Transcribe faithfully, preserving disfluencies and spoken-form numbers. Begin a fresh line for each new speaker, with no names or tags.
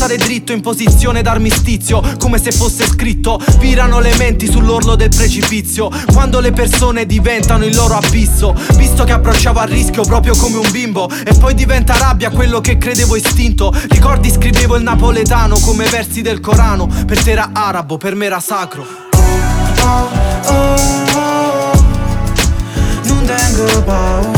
stare dritto in posizione d'armistizio, come se fosse scritto. Virano le menti sull'orlo del precipizio, quando le persone diventano il loro abisso. Visto che approcciavo al rischio proprio come un bimbo, e poi diventa rabbia quello che credevo istinto. Ricordi scrivevo il napoletano come versi del Corano. Per te era arabo, per me era sacro.
Oh, oh, oh, non tengo paura.